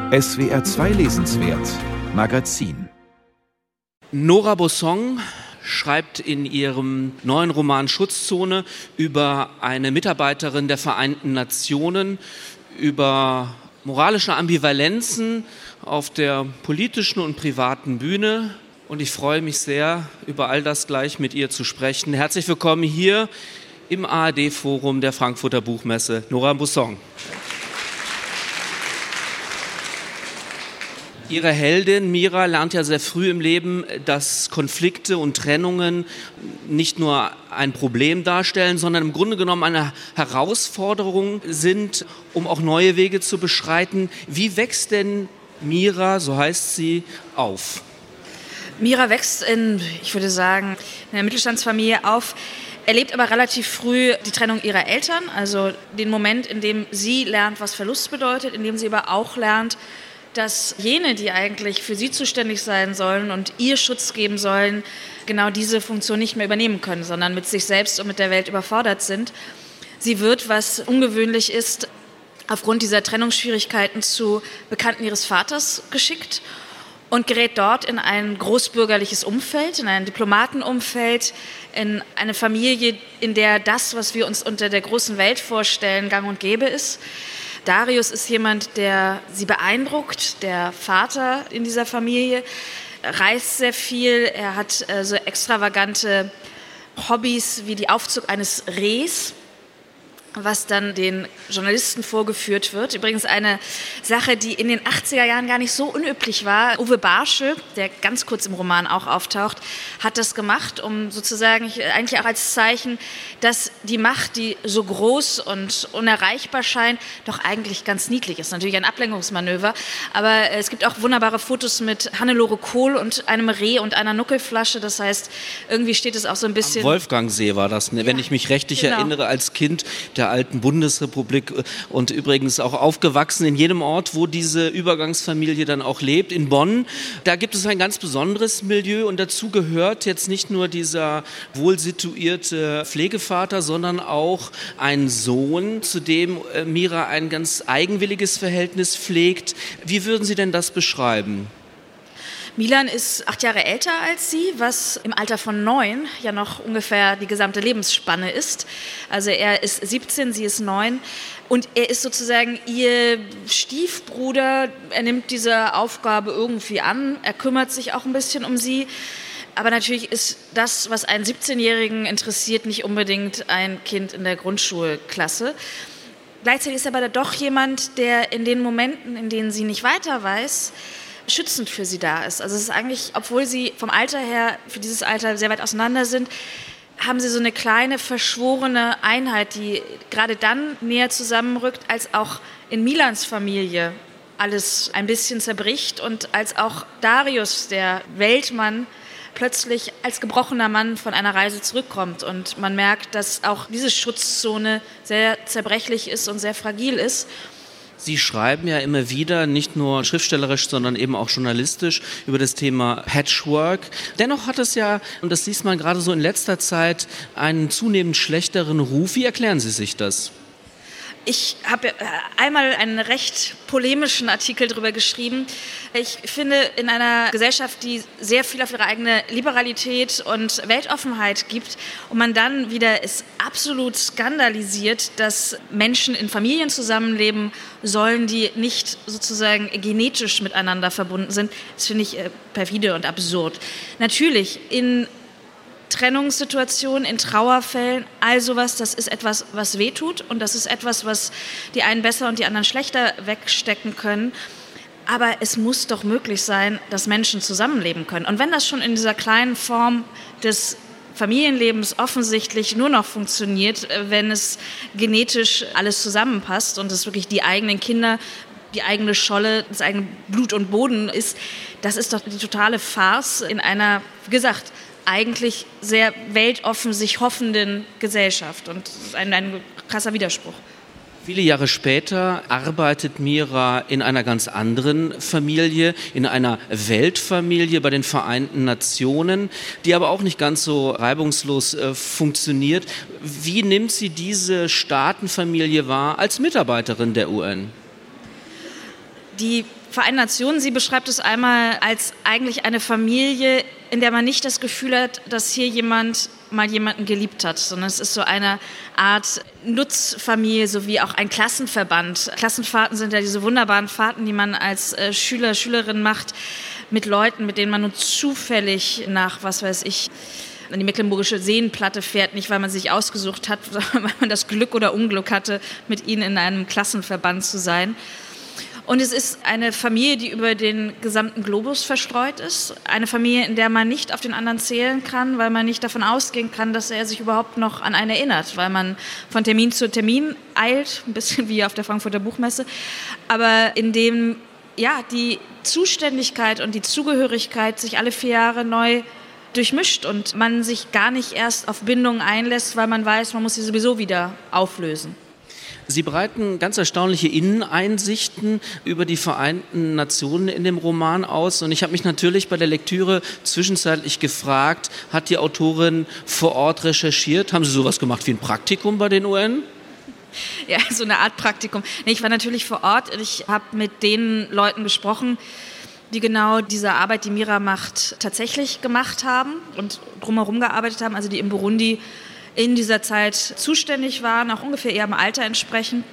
SWR 2 Lesenswert Magazin. Nora Bossong schreibt in ihrem neuen Roman Schutzzone über eine Mitarbeiterin der Vereinten Nationen, über moralische Ambivalenzen auf der politischen und privaten Bühne. Und ich freue mich sehr, über all das gleich mit ihr zu sprechen. Herzlich willkommen hier im ARD-Forum der Frankfurter Buchmesse, Nora Bossong. Ihre Heldin Mira lernt ja sehr früh im Leben, dass Konflikte und Trennungen nicht nur ein Problem darstellen, sondern im Grunde genommen eine Herausforderung sind, um auch neue Wege zu beschreiten. Wie wächst denn Mira, so heißt sie, auf? Mira wächst ich würde sagen, in einer Mittelstandsfamilie auf, erlebt aber relativ früh die Trennung ihrer Eltern, also den Moment, in dem sie lernt, was Verlust bedeutet, in dem sie aber auch lernt, dass jene, die eigentlich für sie zuständig sein sollen und ihr Schutz geben sollen, genau diese Funktion nicht mehr übernehmen können, sondern mit sich selbst und mit der Welt überfordert sind. Sie wird, was ungewöhnlich ist, aufgrund dieser Trennungsschwierigkeiten zu Bekannten ihres Vaters geschickt und gerät dort in ein großbürgerliches Umfeld, in ein Diplomatenumfeld, in eine Familie, in der das, was wir uns unter der großen Welt vorstellen, gang und gäbe ist. Darius ist jemand, der sie beeindruckt, der Vater in dieser Familie, reist sehr viel, er hat so extravagante Hobbys wie die Aufzug eines Rehs, was dann den Journalisten vorgeführt wird. Übrigens eine Sache, die in den 80er Jahren gar nicht so unüblich war. Uwe Barsche, der ganz kurz im Roman auch auftaucht, hat das gemacht, um sozusagen eigentlich auch als Zeichen, dass die Macht, die so groß und unerreichbar scheint, doch eigentlich ganz niedlich ist. Natürlich ein Ablenkungsmanöver, aber es gibt auch wunderbare Fotos mit Hannelore Kohl und einem Reh und einer Nuckelflasche. Das heißt, irgendwie steht es auch so ein bisschen... Am Wolfgangsee war das, wenn ich mich richtig erinnere, als Kind der alten Bundesrepublik und übrigens auch aufgewachsen in jedem Ort, wo diese Übergangsfamilie dann auch lebt, in Bonn. Da gibt es ein ganz besonderes Milieu und dazu gehört jetzt nicht nur dieser wohlsituierte Pflegevater, sondern auch ein Sohn, zu dem Mira ein ganz eigenwilliges Verhältnis pflegt. Wie würden Sie denn das beschreiben? Milan ist 8 Jahre älter als sie, was im Alter von 9 ja noch ungefähr die gesamte Lebensspanne ist. Also er ist 17, sie ist 9 und er ist sozusagen ihr Stiefbruder. Er nimmt diese Aufgabe irgendwie an, er kümmert sich auch ein bisschen um sie. Aber natürlich ist das, was einen 17-Jährigen interessiert, nicht unbedingt ein Kind in der Grundschulklasse. Gleichzeitig ist er aber doch jemand, der in den Momenten, in denen sie nicht weiter weiß, schützend für sie da ist. Also es ist eigentlich, obwohl sie vom Alter her, für dieses Alter sehr weit auseinander sind, haben sie so eine kleine, verschworene Einheit, die gerade dann näher zusammenrückt, als auch in Milans Familie alles ein bisschen zerbricht und als auch Darius, der Weltmann, plötzlich als gebrochener Mann von einer Reise zurückkommt. Und man merkt, dass auch diese Schutzzone sehr zerbrechlich ist und sehr fragil ist. Sie schreiben ja immer wieder, nicht nur schriftstellerisch, sondern eben auch journalistisch über das Thema Patchwork. Dennoch hat es ja, und das liest man gerade so in letzter Zeit, einen zunehmend schlechteren Ruf. Wie erklären Sie sich das? Ich habe einmal einen recht polemischen Artikel darüber geschrieben. Ich finde, in einer Gesellschaft, die sehr viel auf ihre eigene Liberalität und Weltoffenheit gibt und man dann wieder es absolut skandalisiert, dass Menschen in Familien zusammenleben sollen, die nicht sozusagen genetisch miteinander verbunden sind, das finde ich perfide und absurd. Natürlich, in Trennungssituationen, in Trauerfällen, all sowas, das ist etwas, was wehtut und das ist etwas, was die einen besser und die anderen schlechter wegstecken können. Aber es muss doch möglich sein, dass Menschen zusammenleben können. Und wenn das schon in dieser kleinen Form des Familienlebens offensichtlich nur noch funktioniert, wenn es genetisch alles zusammenpasst und es wirklich die eigenen Kinder, die eigene Scholle, das eigene Blut und Boden ist, das ist doch die totale Farce in einer, wie gesagt, eigentlich sehr weltoffen sich hoffenden Gesellschaft und ein krasser Widerspruch. Viele Jahre später arbeitet Mira in einer ganz anderen Familie, in einer Weltfamilie bei den Vereinten Nationen, die aber auch nicht ganz so reibungslos funktioniert. Wie nimmt sie diese Staatenfamilie wahr als Mitarbeiterin der UN? Die Vereinten Nationen, sie beschreibt es einmal als eigentlich eine Familie, in der man nicht das Gefühl hat, dass hier jemand mal jemanden geliebt hat, sondern es ist so eine Art Nutzfamilie sowie auch ein Klassenverband. Klassenfahrten sind ja diese wunderbaren Fahrten, die man als Schüler, Schülerin macht mit Leuten, mit denen man nur zufällig nach, was weiß ich, an die Mecklenburgische Seenplatte fährt, nicht weil man sich ausgesucht hat, sondern weil man das Glück oder Unglück hatte, mit ihnen in einem Klassenverband zu sein. Und es ist eine Familie, die über den gesamten Globus verstreut ist. Eine Familie, in der man nicht auf den anderen zählen kann, weil man nicht davon ausgehen kann, dass er sich überhaupt noch an einen erinnert, weil man von Termin zu Termin eilt, ein bisschen wie auf der Frankfurter Buchmesse, aber in dem die Zuständigkeit und die Zugehörigkeit sich alle 4 Jahre neu durchmischt und man sich gar nicht erst auf Bindungen einlässt, weil man weiß, man muss sie sowieso wieder auflösen. Sie breiten ganz erstaunliche Inneneinsichten über die Vereinten Nationen in dem Roman aus. Und ich habe mich natürlich bei der Lektüre zwischenzeitlich gefragt, hat die Autorin vor Ort recherchiert? Haben Sie sowas gemacht wie ein Praktikum bei den UN? Ja, so eine Art Praktikum. Ich war natürlich vor Ort und ich habe mit den Leuten gesprochen, die genau diese Arbeit, die Mira macht, tatsächlich gemacht haben und drumherum gearbeitet haben, also die in Burundi in dieser Zeit zuständig waren, auch ungefähr ihrem Alter entsprechend.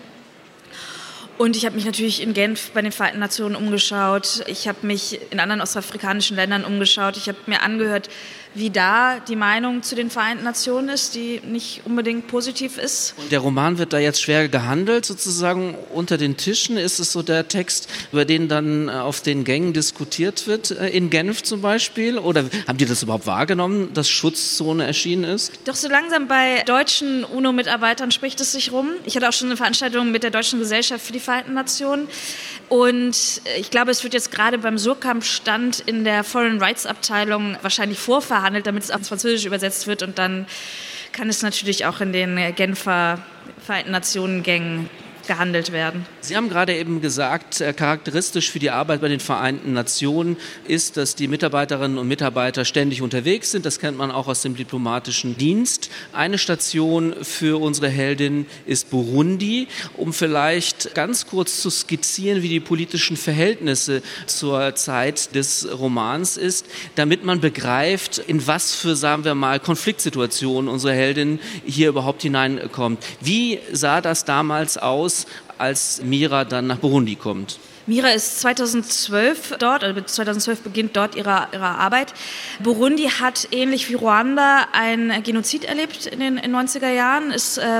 Und ich habe mich natürlich in Genf bei den Vereinten Nationen umgeschaut. Ich habe mich in anderen ostafrikanischen Ländern umgeschaut. Ich habe mir angehört, wie da die Meinung zu den Vereinten Nationen ist, die nicht unbedingt positiv ist. Und der Roman wird da jetzt schwer gehandelt, sozusagen unter den Tischen. Ist es so der Text, über den dann auf den Gängen diskutiert wird, in Genf zum Beispiel? Oder haben die das überhaupt wahrgenommen, dass Schutzzone erschienen ist? Doch so langsam bei deutschen UNO-Mitarbeitern spricht es sich rum. Ich hatte auch schon eine Veranstaltung mit der Deutschen Gesellschaft für die Vereinten Nationen. Und ich glaube, es wird jetzt gerade beim Surkamp-Stand in der Foreign Rights Abteilung wahrscheinlich vorverhandelt, damit es auch ins Französische übersetzt wird. Und dann kann es natürlich auch in den Genfer Vereinten Nationen-Gängen gehandelt werden. Sie haben gerade eben gesagt, charakteristisch für die Arbeit bei den Vereinten Nationen ist, dass die Mitarbeiterinnen und Mitarbeiter ständig unterwegs sind. Das kennt man auch aus dem diplomatischen Dienst. Eine Station für unsere Heldin ist Burundi, um vielleicht ganz kurz zu skizzieren, wie die politischen Verhältnisse zur Zeit des Romans ist, damit man begreift, in was für, sagen wir mal, Konfliktsituationen unsere Heldin hier überhaupt hineinkommt. Wie sah das damals aus, als Mira dann nach Burundi kommt? Mira ist 2012 dort, also 2012 beginnt dort ihre Arbeit. Burundi hat ähnlich wie Ruanda ein Genozid erlebt in den 90er Jahren.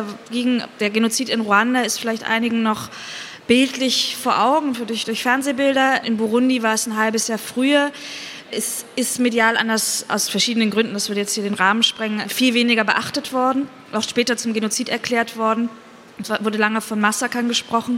Der Genozid in Ruanda ist vielleicht einigen noch bildlich vor Augen, durch Fernsehbilder. In Burundi war es ein halbes Jahr früher. Es ist medial anders aus verschiedenen Gründen, das würde jetzt hier den Rahmen sprengen, viel weniger beachtet worden, auch später zum Genozid erklärt worden. Es wurde lange von Massakern gesprochen.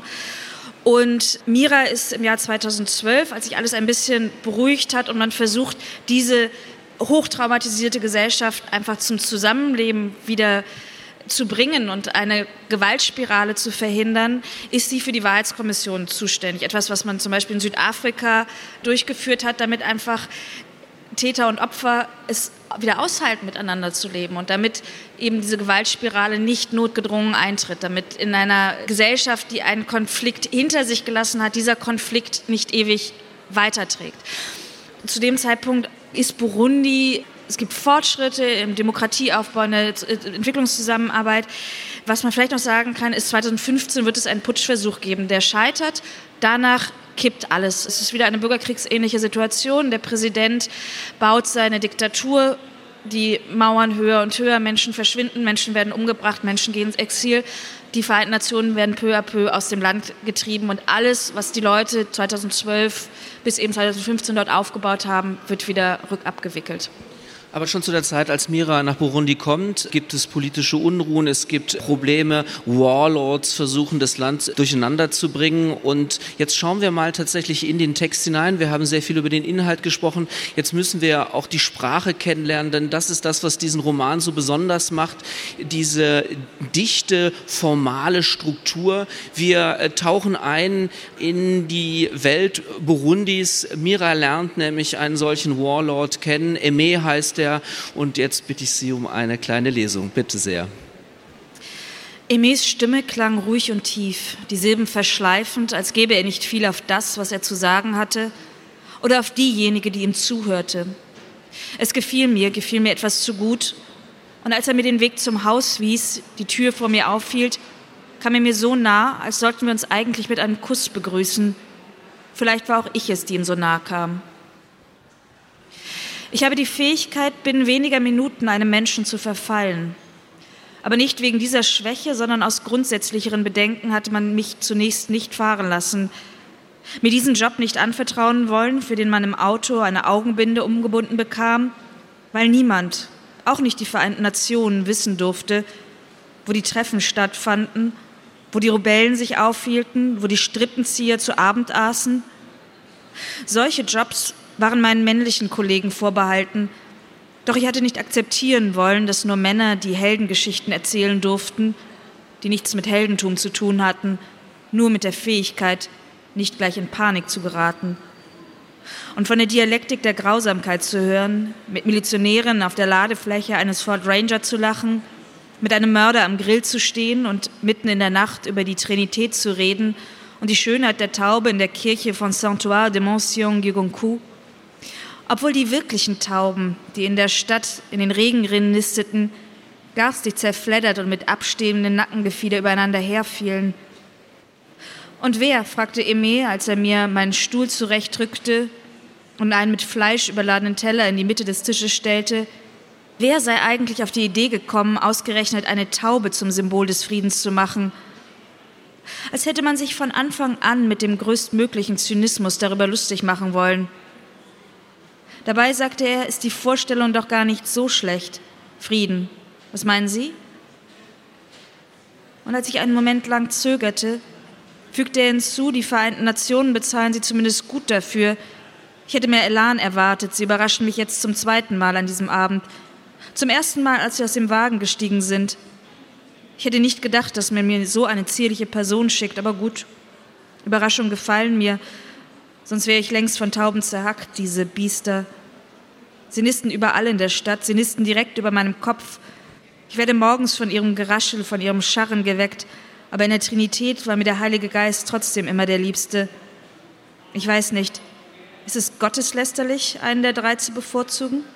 Und Mira ist im Jahr 2012, als sich alles ein bisschen beruhigt hat und man versucht, diese hochtraumatisierte Gesellschaft einfach zum Zusammenleben wieder zu bringen und eine Gewaltspirale zu verhindern, ist sie für die Wahrheitskommission zuständig. Etwas, was man zum Beispiel in Südafrika durchgeführt hat, damit einfach Täter und Opfer es wieder aushalten, miteinander zu leben und damit eben diese Gewaltspirale nicht notgedrungen eintritt, damit in einer Gesellschaft, die einen Konflikt hinter sich gelassen hat, dieser Konflikt nicht ewig weiterträgt. Zu dem Zeitpunkt ist Burundi, es gibt Fortschritte im Demokratieaufbau, in der Entwicklungszusammenarbeit. Was man vielleicht noch sagen kann, ist, 2015 wird es einen Putschversuch geben, der scheitert. Danach kippt alles. Es ist wieder eine bürgerkriegsähnliche Situation. Der Präsident baut seine Diktatur, die Mauern höher und höher, Menschen verschwinden, Menschen werden umgebracht, Menschen gehen ins Exil. Die Vereinten Nationen werden peu à peu aus dem Land getrieben und alles, was die Leute 2012 bis eben 2015 dort aufgebaut haben, wird wieder rückabgewickelt. Aber schon zu der Zeit, als Mira nach Burundi kommt, gibt es politische Unruhen, es gibt Probleme. Warlords versuchen, das Land durcheinander zu bringen. Und jetzt schauen wir mal tatsächlich in den Text hinein. Wir haben sehr viel über den Inhalt gesprochen. Jetzt müssen wir auch die Sprache kennenlernen, denn das ist das, was diesen Roman so besonders macht. Diese dichte, formale Struktur. Wir tauchen ein in die Welt Burundis. Mira lernt nämlich einen solchen Warlord kennen. Aimé heißt er. Und jetzt bitte ich Sie um eine kleine Lesung. Bitte sehr. Aimés Stimme klang ruhig und tief, die Silben verschleifend, als gäbe er nicht viel auf das, was er zu sagen hatte, oder auf diejenige, die ihm zuhörte. Es gefiel mir etwas zu gut, und als er mir den Weg zum Haus wies, die Tür vor mir aufhielt, kam er mir so nah, als sollten wir uns eigentlich mit einem Kuss begrüßen. Vielleicht war auch ich es, die ihm so nahe kam. Ich habe die Fähigkeit, binnen weniger Minuten einem Menschen zu verfallen. Aber nicht wegen dieser Schwäche, sondern aus grundsätzlicheren Bedenken hatte man mich zunächst nicht fahren lassen. Mir diesen Job nicht anvertrauen wollen, für den man im Auto eine Augenbinde umgebunden bekam, weil niemand, auch nicht die Vereinten Nationen, wissen durfte, wo die Treffen stattfanden, wo die Rebellen sich aufhielten, wo die Strippenzieher zu Abend aßen. Solche Jobs waren meinen männlichen Kollegen vorbehalten, doch ich hatte nicht akzeptieren wollen, dass nur Männer die Heldengeschichten erzählen durften, die nichts mit Heldentum zu tun hatten, nur mit der Fähigkeit, nicht gleich in Panik zu geraten. Und von der Dialektik der Grausamkeit zu hören, mit Milizionären auf der Ladefläche eines Ford Ranger zu lachen, mit einem Mörder am Grill zu stehen und mitten in der Nacht über die Trinität zu reden und die Schönheit der Taube in der Kirche von Saint-Ouen de Montsion-Guigoncourt. Obwohl die wirklichen Tauben, die in der Stadt in den Regenrinnen nisteten, garstig zerfleddert und mit abstehenden Nackengefieder übereinander herfielen. Und wer, fragte Aimé, als er mir meinen Stuhl zurechtrückte und einen mit Fleisch überladenen Teller in die Mitte des Tisches stellte, wer sei eigentlich auf die Idee gekommen, ausgerechnet eine Taube zum Symbol des Friedens zu machen? Als hätte man sich von Anfang an mit dem größtmöglichen Zynismus darüber lustig machen wollen. Dabei, sagte er, ist die Vorstellung doch gar nicht so schlecht. Frieden. Was meinen Sie? Und als ich einen Moment lang zögerte, fügte er hinzu, die Vereinten Nationen bezahlen Sie zumindest gut dafür. Ich hätte mehr Elan erwartet. Sie überraschen mich jetzt zum zweiten Mal an diesem Abend. Zum ersten Mal, als Sie aus dem Wagen gestiegen sind. Ich hätte nicht gedacht, dass man mir so eine zierliche Person schickt, aber gut. Überraschungen gefallen mir. Sonst wäre ich längst von Tauben zerhackt, diese Biester. Sie nisten überall in der Stadt, sie nisten direkt über meinem Kopf. Ich werde morgens von ihrem Geraschel, von ihrem Scharren geweckt, aber in der Trinität war mir der Heilige Geist trotzdem immer der Liebste. Ich weiß nicht, ist es gotteslästerlich, einen der drei zu bevorzugen?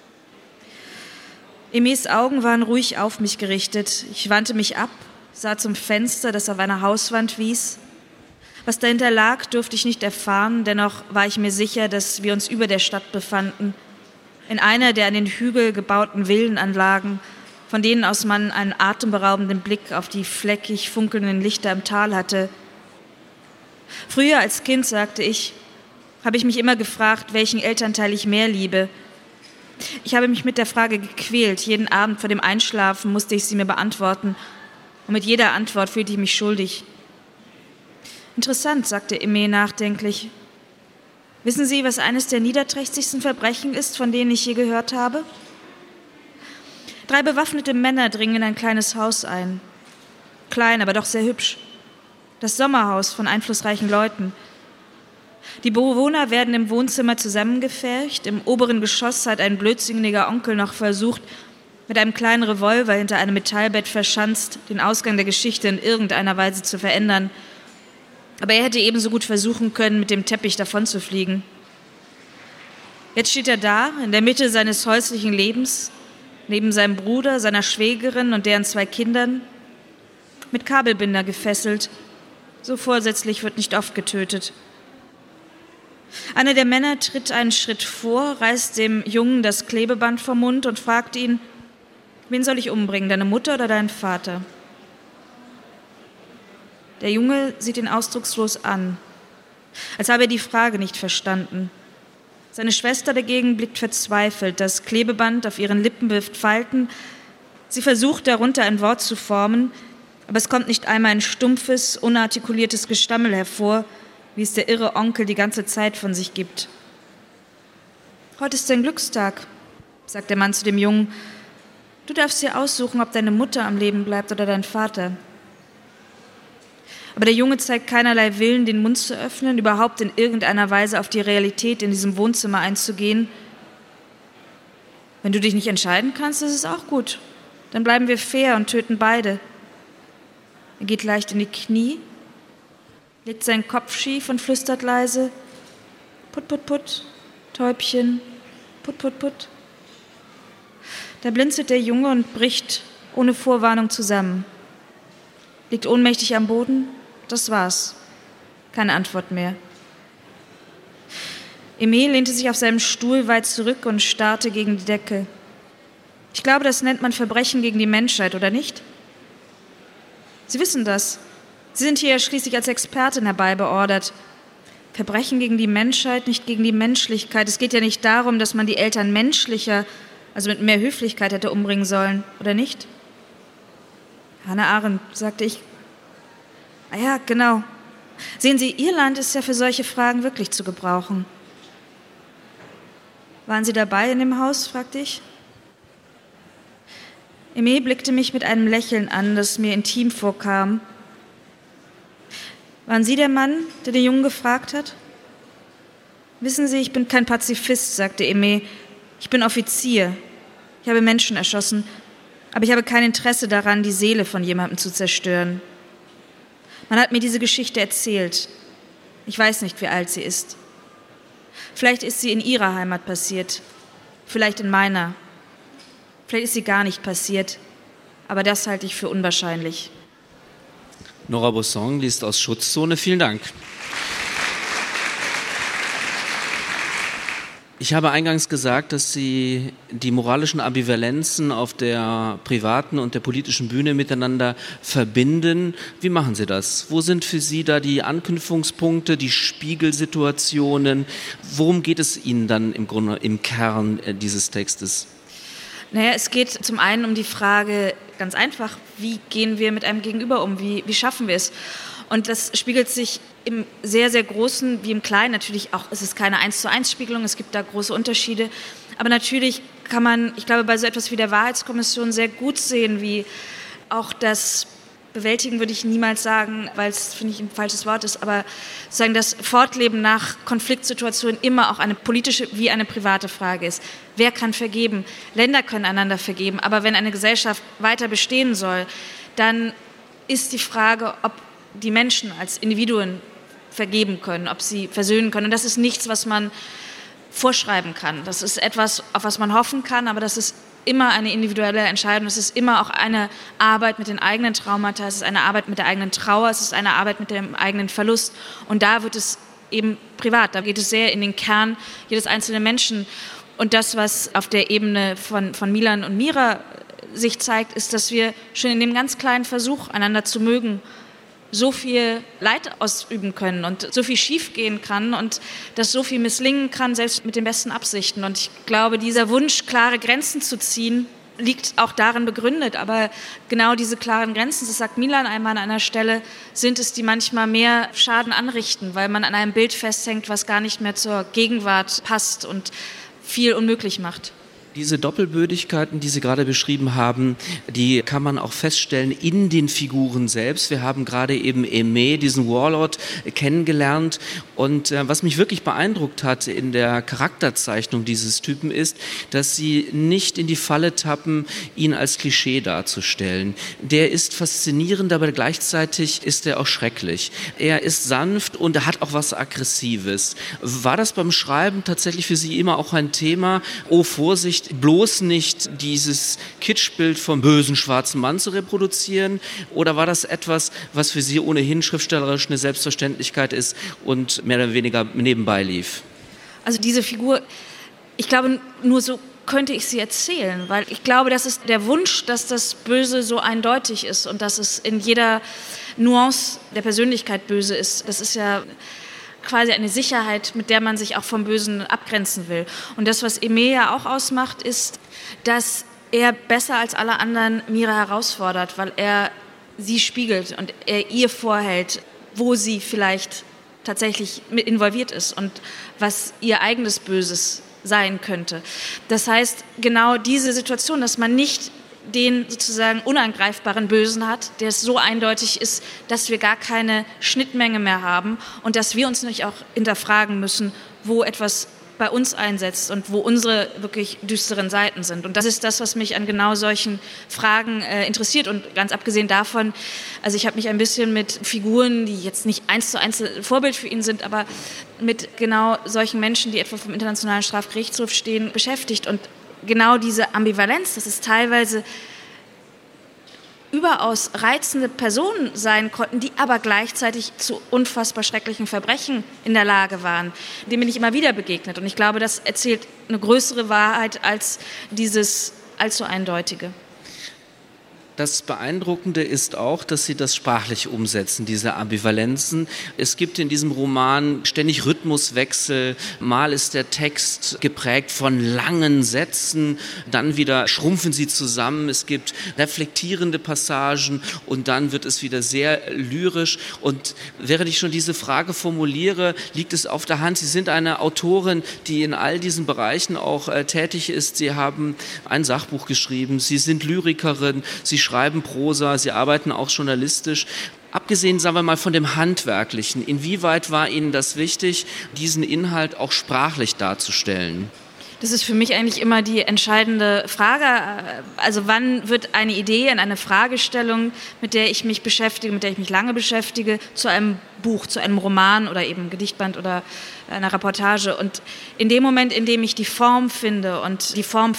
Aimés Augen waren ruhig auf mich gerichtet. Ich wandte mich ab, sah zum Fenster, das auf einer Hauswand wies. Was dahinter lag, durfte ich nicht erfahren, dennoch war ich mir sicher, dass wir uns über der Stadt befanden, in einer der an den Hügel gebauten Villenanlagen, von denen aus man einen atemberaubenden Blick auf die fleckig funkelnden Lichter im Tal hatte. Früher als Kind, sagte ich, habe ich mich immer gefragt, welchen Elternteil ich mehr liebe. Ich habe mich mit der Frage gequält. Jeden Abend vor dem Einschlafen musste ich sie mir beantworten. Und mit jeder Antwort fühlte ich mich schuldig. Interessant, sagte Aimé nachdenklich. Wissen Sie, was eines der niederträchtigsten Verbrechen ist, von denen ich je gehört habe? 3 bewaffnete Männer dringen in ein kleines Haus ein. Klein, aber doch sehr hübsch. Das Sommerhaus von einflussreichen Leuten. Die Bewohner werden im Wohnzimmer zusammengepfercht. Im oberen Geschoss hat ein blödsinniger Onkel noch versucht, mit einem kleinen Revolver hinter einem Metallbett verschanzt, den Ausgang der Geschichte in irgendeiner Weise zu verändern. Aber er hätte ebenso gut versuchen können, mit dem Teppich davonzufliegen. Jetzt steht er da, in der Mitte seines häuslichen Lebens, neben seinem Bruder, seiner Schwägerin und deren 2 Kindern, mit Kabelbinder gefesselt. So vorsätzlich wird nicht oft getötet. Einer der Männer tritt einen Schritt vor, reißt dem Jungen das Klebeband vom Mund und fragt ihn, wen soll ich umbringen, deine Mutter oder deinen Vater? Der Junge sieht ihn ausdruckslos an, als habe er die Frage nicht verstanden. Seine Schwester dagegen blickt verzweifelt. Das Klebeband auf ihren Lippen wirft Falten. Sie versucht, darunter ein Wort zu formen, aber es kommt nicht einmal ein stumpfes, unartikuliertes Gestammel hervor, wie es der irre Onkel die ganze Zeit von sich gibt. Heute ist dein Glückstag, sagt der Mann zu dem Jungen. Du darfst dir aussuchen, ob deine Mutter am Leben bleibt oder dein Vater. Aber der Junge zeigt keinerlei Willen, den Mund zu öffnen, überhaupt in irgendeiner Weise auf die Realität in diesem Wohnzimmer einzugehen. Wenn du dich nicht entscheiden kannst, ist es auch gut. Dann bleiben wir fair und töten beide. Er geht leicht in die Knie, legt seinen Kopf schief und flüstert leise: Put, put, put, Täubchen, put, put, put. Da blinzelt der Junge und bricht ohne Vorwarnung zusammen. Liegt ohnmächtig am Boden, das war's. Keine Antwort mehr. Emil lehnte sich auf seinem Stuhl weit zurück und starrte gegen die Decke. Ich glaube, das nennt man Verbrechen gegen die Menschheit, oder nicht? Sie wissen das. Sie sind hier ja schließlich als Expertin herbeibeordert. Verbrechen gegen die Menschheit, nicht gegen die Menschlichkeit. Es geht ja nicht darum, dass man die Eltern menschlicher, also mit mehr Höflichkeit hätte umbringen sollen, oder nicht? Hannah Arendt, sagte ich. Ah ja, genau. Sehen Sie, Ihr Land ist ja für solche Fragen wirklich zu gebrauchen. Waren Sie dabei in dem Haus, fragte ich. Emil blickte mich mit einem Lächeln an, das mir intim vorkam. Waren Sie der Mann, der den Jungen gefragt hat? Wissen Sie, ich bin kein Pazifist, sagte Emil. Ich bin Offizier. Ich habe Menschen erschossen, aber ich habe kein Interesse daran, die Seele von jemandem zu zerstören. Man hat mir diese Geschichte erzählt. Ich weiß nicht, wie alt sie ist. Vielleicht ist sie in Ihrer Heimat passiert, vielleicht in meiner. Vielleicht ist sie gar nicht passiert, aber das halte ich für unwahrscheinlich. Nora Bosson liest aus Schutzzone. Vielen Dank. Ich habe eingangs gesagt, dass Sie die moralischen Ambivalenzen auf der privaten und der politischen Bühne miteinander verbinden. Wie machen Sie das? Wo sind für Sie da die Anknüpfungspunkte, die Spiegelsituationen? Worum geht es Ihnen dann im Grunde im Kern dieses Textes? Naja, es geht zum einen um die Frage, ganz einfach, wie gehen wir mit einem Gegenüber um? Wie schaffen wir es? Und das spiegelt sich im sehr, sehr Großen wie im Kleinen natürlich auch. Es ist keine 1:1 Spiegelung, es gibt da große Unterschiede. Aber natürlich kann man, ich glaube, bei so etwas wie der Wahrheitskommission sehr gut sehen, wie auch das Bewältigen würde ich niemals sagen, weil es, finde ich, ein falsches Wort ist, aber sozusagen das Fortleben nach Konfliktsituationen immer auch eine politische wie eine private Frage ist. Wer kann vergeben? Länder können einander vergeben, aber wenn eine Gesellschaft weiter bestehen soll, dann ist die Frage, ob die Menschen als Individuen vergeben können, ob sie versöhnen können. Und das ist nichts, was man vorschreiben kann. Das ist etwas, auf was man hoffen kann, aber das ist immer eine individuelle Entscheidung. Es ist immer auch eine Arbeit mit den eigenen Traumata, es ist eine Arbeit mit der eigenen Trauer, es ist eine Arbeit mit dem eigenen Verlust. Und da wird es eben privat, da geht es sehr in den Kern jedes einzelnen Menschen. Und das, was auf der Ebene von Milan und Mira sich zeigt, ist, dass wir schon in dem ganz kleinen Versuch, einander zu mögen, so viel Leid ausüben können und so viel schiefgehen kann und dass so viel misslingen kann, selbst mit den besten Absichten. Und ich glaube, dieser Wunsch, klare Grenzen zu ziehen, liegt auch darin begründet. Aber genau diese klaren Grenzen, das sagt Milan einmal an einer Stelle, sind es, die manchmal mehr Schaden anrichten, weil man an einem Bild festhängt, was gar nicht mehr zur Gegenwart passt und viel unmöglich macht. Diese Doppelbödigkeiten, die Sie gerade beschrieben haben, die kann man auch feststellen in den Figuren selbst. Wir haben gerade eben Aimé, diesen Warlord, kennengelernt. Und was mich wirklich beeindruckt hat in der Charakterzeichnung dieses Typen ist, dass Sie nicht in die Falle tappen, ihn als Klischee darzustellen. Der ist faszinierend, aber gleichzeitig ist er auch schrecklich. Er ist sanft und er hat auch was Aggressives. War das beim Schreiben tatsächlich für Sie immer auch ein Thema? Oh, Vorsicht, bloß nicht dieses Kitschbild vom bösen schwarzen Mann zu reproduzieren? Oder war das etwas, was für Sie ohnehin schriftstellerisch eine Selbstverständlichkeit ist und mehr oder weniger nebenbei lief? Also diese Figur, ich glaube, nur so könnte ich sie erzählen, weil ich glaube, das ist der Wunsch, dass das Böse so eindeutig ist und dass es in jeder Nuance der Persönlichkeit böse ist. Das ist ja quasi eine Sicherheit, mit der man sich auch vom Bösen abgrenzen will. Und das, was Aimé ja auch ausmacht, ist, dass er besser als alle anderen Mira herausfordert, weil er sie spiegelt und er ihr vorhält, wo sie vielleicht tatsächlich mit involviert ist und was ihr eigenes Böses sein könnte. Das heißt, genau diese Situation, dass man nicht den sozusagen unangreifbaren Bösen hat, der es so eindeutig ist, dass wir gar keine Schnittmenge mehr haben und dass wir uns nicht auch hinterfragen müssen, wo etwas bei uns einsetzt und wo unsere wirklich düsteren Seiten sind. Und das ist das, was mich an genau solchen Fragen interessiert. Und ganz abgesehen davon, also ich habe mich ein bisschen mit Figuren, die jetzt nicht 1:1 Vorbild für ihn sind, aber mit genau solchen Menschen, die etwa vom Internationalen Strafgerichtshof stehen, beschäftigt. Und genau diese Ambivalenz, das ist teilweise überaus reizende Personen sein konnten, die aber gleichzeitig zu unfassbar schrecklichen Verbrechen in der Lage waren. Dem bin ich immer wieder begegnet. Und ich glaube, das erzählt eine größere Wahrheit als dieses allzu eindeutige. Das Beeindruckende ist auch, dass Sie das sprachlich umsetzen, diese Ambivalenzen. Es gibt in diesem Roman ständig Rhythmuswechsel. Mal ist der Text geprägt von langen Sätzen, dann wieder schrumpfen sie zusammen. Es gibt reflektierende Passagen und dann wird es wieder sehr lyrisch. Und während ich schon diese Frage formuliere, liegt es auf der Hand. Sie sind eine Autorin, die in all diesen Bereichen auch tätig ist. Sie haben ein Sachbuch geschrieben, Sie sind Lyrikerin, Sie schreiben Prosa, Sie arbeiten auch journalistisch. Abgesehen, sagen wir mal, von dem Handwerklichen, inwieweit war Ihnen das wichtig, diesen Inhalt auch sprachlich darzustellen? Das ist für mich eigentlich immer die entscheidende Frage. Also wann wird eine Idee, eine Fragestellung, mit der ich mich beschäftige, mit der ich mich lange beschäftige, zu einem Buch, zu einem Roman oder eben Gedichtband oder einer Reportage. Und in dem Moment, in dem ich die Form finde und die Form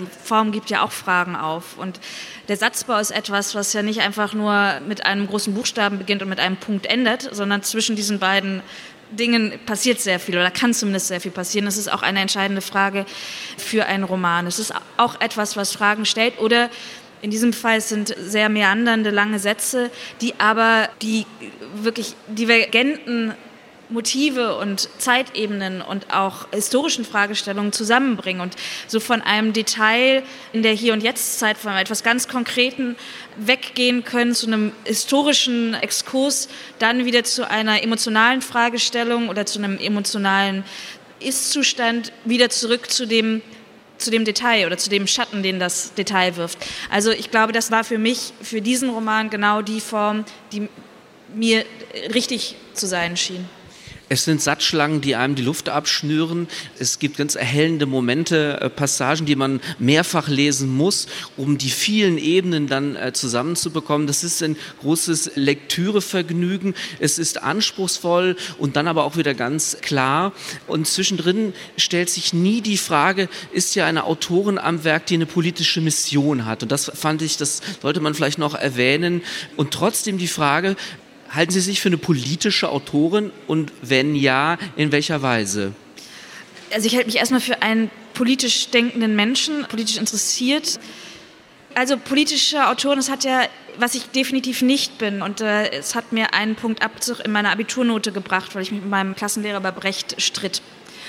gibt ja auch Fragen auf. Und der Satzbau ist etwas, was ja nicht einfach nur mit einem großen Buchstaben beginnt und mit einem Punkt endet, sondern zwischen diesen beiden Dingen passiert sehr viel oder kann zumindest sehr viel passieren. Das ist auch eine entscheidende Frage für einen Roman. Es ist auch etwas, was Fragen stellt oder in diesem Fall sind sehr meandernde, lange Sätze, die aber die wirklich divergenten Motive und Zeitebenen und auch historischen Fragestellungen zusammenbringen und so von einem Detail in der Hier- und Jetzt-Zeit, von etwas ganz Konkreten weggehen können zu einem historischen Exkurs, dann wieder zu einer emotionalen Fragestellung oder zu einem emotionalen Ist-Zustand, wieder zurück zu dem Detail oder zu dem Schatten, den das Detail wirft. Also ich glaube, das war für mich, für diesen Roman genau die Form, die mir richtig zu sein schien. Es sind Satzschlangen, die einem die Luft abschnüren. Es gibt ganz erhellende Momente, Passagen, die man mehrfach lesen muss, um die vielen Ebenen dann zusammenzubekommen. Das ist ein großes Lektürevergnügen. Es ist anspruchsvoll und dann aber auch wieder ganz klar. Und zwischendrin stellt sich nie die Frage, ist ja eine Autorin am Werk, die eine politische Mission hat. Und das fand ich, das sollte man vielleicht noch erwähnen. Und trotzdem die Frage, halten Sie sich für eine politische Autorin und wenn ja, in welcher Weise? Also ich halte mich erstmal für einen politisch denkenden Menschen, politisch interessiert. Also politische Autorin, das hat ja, was ich definitiv nicht bin. Und es hat mir einen Punkt Abzug in meiner Abiturnote gebracht, weil ich mich mit meinem Klassenlehrer bei Brecht stritt.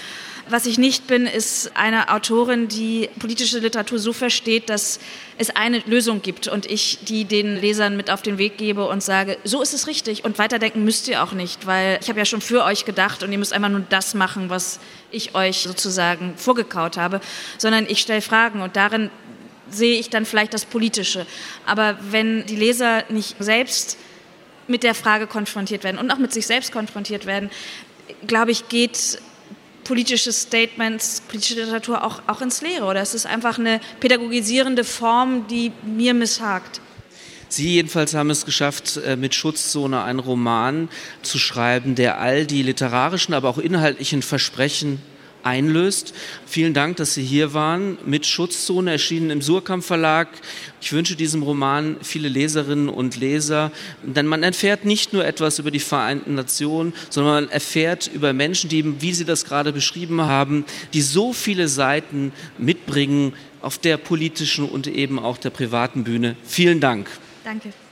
Was ich nicht bin, ist eine Autorin, die politische Literatur so versteht, dass es eine Lösung gibt und ich die den Lesern mit auf den Weg gebe und sage, so ist es richtig und weiterdenken müsst ihr auch nicht, weil ich habe ja schon für euch gedacht und ihr müsst einfach nur das machen, was ich euch sozusagen vorgekaut habe, sondern ich stelle Fragen und darin sehe ich dann vielleicht das Politische. Aber wenn die Leser nicht selbst mit der Frage konfrontiert werden und auch mit sich selbst konfrontiert werden, glaube ich, geht politische Statements, politische Literatur auch ins Leere. Oder es ist einfach eine pädagogisierende Form, die mir missagt. Sie jedenfalls haben es geschafft, mit Schutzzone einen Roman zu schreiben, der all die literarischen, aber auch inhaltlichen Versprechen einlöst. Vielen Dank, dass Sie hier waren. Mit Schutzzone, erschienen im Suhrkamp Verlag. Ich wünsche diesem Roman viele Leserinnen und Leser, denn man erfährt nicht nur etwas über die Vereinten Nationen, sondern man erfährt über Menschen, die, wie Sie das gerade beschrieben haben, die so viele Seiten mitbringen auf der politischen und eben auch der privaten Bühne. Vielen Dank. Danke.